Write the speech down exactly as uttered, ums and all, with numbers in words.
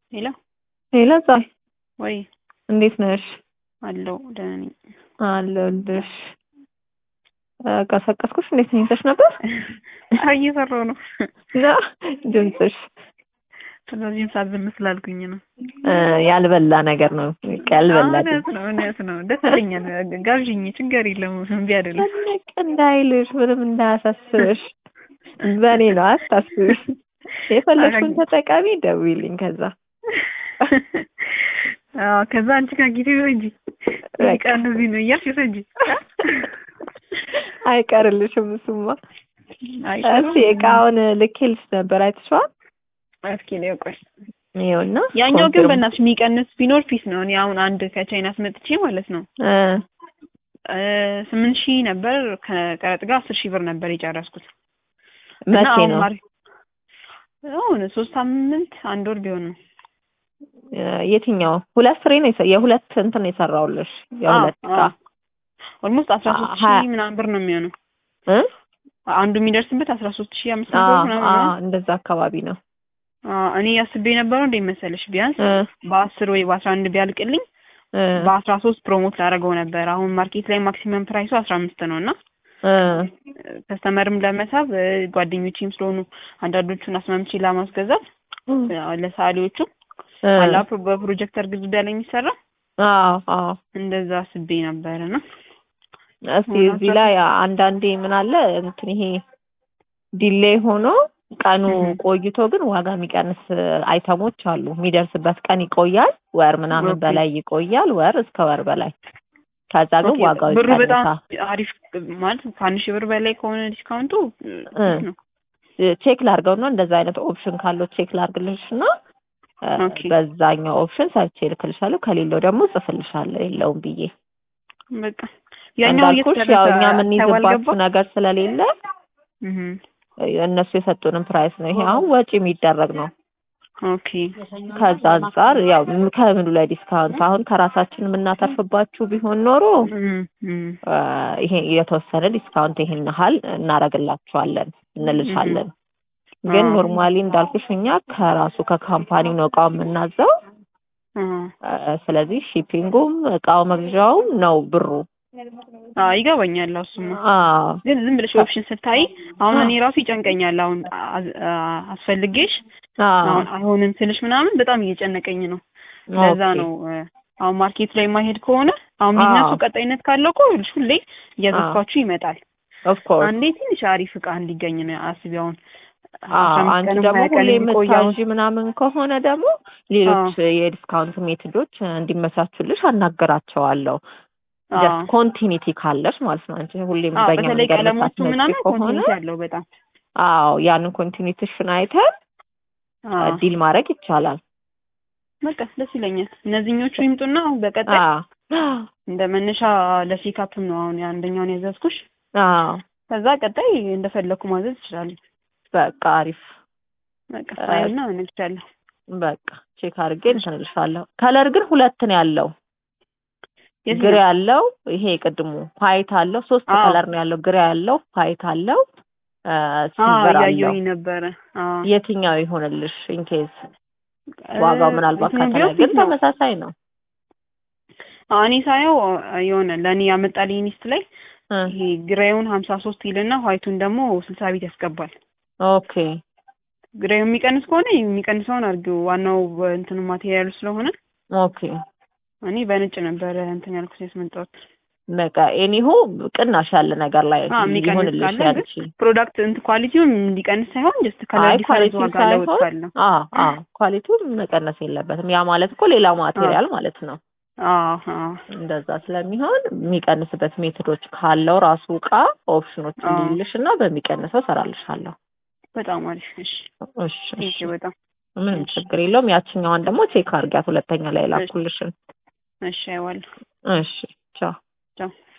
ሄሎ ሄሎ ፀሐይ ወይ እንዴት ነሽ? አለው ደህና ነኝ። አለሁልሽ። ቀሰቀስኩሽ? እንዴት ተኝተሽ ነበር? አይ እየሰራሁ ነው። ና ድምፅሽ ስለዚህ ሰዓት ዝም ስላልኩኝ ነው። ያልበላ ነገር ነው። ያልበላ እውነት ነው እውነት ነው። ደስ ይለኛል። ጋብዥኝ፣ ችግር የለም። እምቢ አይደለም። ትልቅ እንዳይልሽ፣ ምንም እንዳያሳስብሽ። በእኔ ነው አታስቢ። የፈለግሽውን ተጠቃሚ፣ ደውይልኝ ከዛ አዎ ከዛ አንቺ ጋር ጊዜ እንጂ በቃ እንደዚህ ነው እያልሽ እንጂ አይቀርልሽም። እሱማ አይቀርም። እሺ እቃውን ልኬልሽ ነበር አይተሽዋል? እስኪ ነው ቆይ ይኸውና። ያኛው ግን በእናትሽ የሚቀንስ ቢኖር ፒስ ነው። እኔ አሁን አንድ ከቻይና አስመጥቼ ማለት ነው እ ስምንት ሺህ ነበር ከቀረጥ ጋር አስር ሺህ ብር ነበር የጨረስኩት። መቼ ነው? አሁን ሶስት ሳምንት አንድ ወር ቢሆን ነው። የትኛው ሁለት ፍሬ ነው የሁለት እንትን ነው የሰራውልሽ? የሁለት እቃ ኦልሞስት አስራ ሶስት ሺህ ምናምን ብር ነው የሚሆነው እ አንዱ የሚደርስበት አስራ ሶስት ሺህ አምስት መቶ ምናምን ነው። እንደዛ አካባቢ ነው። እኔ ያስቤ የነበረው እንደ መሰለሽ ቢያንስ በአስር ወይ በአስራ አንድ ቢያልቅልኝ በአስራ ሶስት ፕሮሞት ላደርገው ነበር። አሁን ማርኬት ላይ ማክሲመም ፕራይሱ አስራ አምስት ነው እና ከስተመርም ለመሳብ ጓደኞቼም ስለሆኑ አንዳንዶቹን አስማምቼ ለማስገዛት ለሳሊዎቹ አላ በፕሮጀክተር ግዝዳ ላይ የሚሰራ አዎ አዎ እንደዛ አስቤ ነበርና እስቲ እዚህ ላይ አንዳንዴ ምን አለ እንትን ይሄ ዲሌይ ሆኖ ቀኑ ቆይቶ ግን ዋጋ የሚቀንስ አይተሞች አሉ። የሚደርስበት ቀን ይቆያል፣ ወር ምናምን በላይ ይቆያል፣ ወር እስከ ወር በላይ። ከዛ ግን ዋጋው ብሩ በጣም ይቀንሳል። አሪፍ ማለት ከአንድ ሺህ ብር በላይ ከሆነ ዲስካውንቱ ነው። ቼክ ላድርገውና እንደዛ አይነት ኦፕሽን ካለው ቼክ ላድርግልሽና በዛኛው ኦፕሽን ሰርቼ ልክልሻለሁ። ከሌለው ደግሞ ጽፍልሻለሁ የለውም ብዬ በቃ ያኛው ያው እኛ ምን ይዘባችሁ ነገር ስለሌለ እነሱ የሰጡንን ፕራይስ ነው። ይሄ አሁን ወጪ የሚደረግ ነው። ኦኬ ከዛ አንፃር ያው ከምኑ ላይ ዲስካውንት አሁን ከራሳችን የምናተርፍባችሁ ቢሆን ኖሮ ይሄ የተወሰነ ዲስካውንት ይሄን ያህል እናረግላችኋለን እንልሻለን። ግን ኖርማሊ እንዳልኩሽ እኛ ከራሱ ከካምፓኒው ነው እቃው የምናዘው። ስለዚህ ሺፒንጉም እቃው መግዣውም ነው ብሩ። አዎ ይገባኛል። እሱማ ግን ዝም ብለሽ ኦፕሽን ስታይ አሁን እኔ ራሱ ይጨንቀኛል። አሁን አስፈልጌሽ አሁን አይሆንም ስልሽ ምናምን በጣም እየጨነቀኝ ነው። ለዛ ነው አሁን ማርኬት ላይ ማሄድ ከሆነ አሁን ቢዝነሱ ቀጣይነት ካለው እኮ ሁሌ እያዘዝኳችሁ ይመጣል። ኦፍ ኮርስ አንዴ ትንሽ አሪፍ እቃ እንዲገኝ ነው አስቢ። አሁን አንቺ ደግሞ ሁሌ የምታዥ ምናምን ከሆነ ደግሞ ሌሎች የዲስካውንት ሜቶዶች እንዲመቻቹልሽ አናገራቸዋለሁ። ጀስት ኮንቲኒቲ ካለሽ ማለት ነው። አንቺ ሁሌም በእኛ ነገር ምናምን ኮንቲኒቲ ያለው በጣም አዎ ያንን ኮንቲኒቲሽን አይተን ዲል ማድረግ ይቻላል። በቃ ደስ ይለኛል። እነዚህኞቹ ይምጡና በቀጣይ እንደ መነሻ ለሴካፕም ነው አሁን አንደኛውን ያዘዝኩሽ። አዎ ከዛ ቀጣይ እንደፈለኩ ማዘዝ ይችላል። በቃ አሪፍ በቃ ሳይና እንግዲያለሁ። በቃ ቼክ አድርጌ እንልሻለሁ። ከለር ግን ሁለት ነው ያለው። ግሬ ያለው ይሄ ቅድሙ ፋይት አለው። ሶስት ከለር ነው ያለው። ግሬ ያለው ፋይት አለው ሲልቨር አለው። ያየሁኝ ነበር። የትኛው ይሆንልሽ? ኢንኬዝ ዋጋው ምናልባት ከተለየ ግን ተመሳሳይ ነው። እኔ ሳየው የሆነ ለኔ ያመጣልኝ ሊስት ላይ ይሄ ግሬውን ሀምሳ ሶስት ይልና ዋይቱን ደግሞ ስልሳ ቤት ያስገባል። ኦኬ ግሬው የሚቀንስ ከሆነ የሚቀንሰውን አድርጊው። ዋናው እንትኑ ማቴሪያሉ ስለሆነ ኦኬ እኔ በነጭ ነበር እንትን ያልኩት ያስመጣሁት። በቃ ኤኒሆ ቅናሽ ያለ ነገር ላይ ይሆንልሽ ያልሽ ፕሮዳክት እንትን ኳሊቲውን እንዲቀንስ ሳይሆን ጀስት ከለር ዲፈረንስ ዋጋ ለውጥ ካለው አዎ አዎ ኳሊቲውን መቀነስ የለበትም። ያ ማለት እኮ ሌላ ማቴሪያል ማለት ነው። አዎ አዎ እንደዛ ስለሚሆን የሚቀንስበት ሜቶዶች ካለው ራሱ እቃ ኦፕሽኖች እንዲልሽና በሚቀንሰው ሰራልሻለሁ። በጣም አሪፍ። እሺ እሺ እሺ በጣም ምንም ችግር የለውም። ያቺኛዋን ደግሞ ቼክ አድርጊያት ሁለተኛ ላይ ላኩልሽን። እሺ አይዋል። እሺ ቻው ቻው።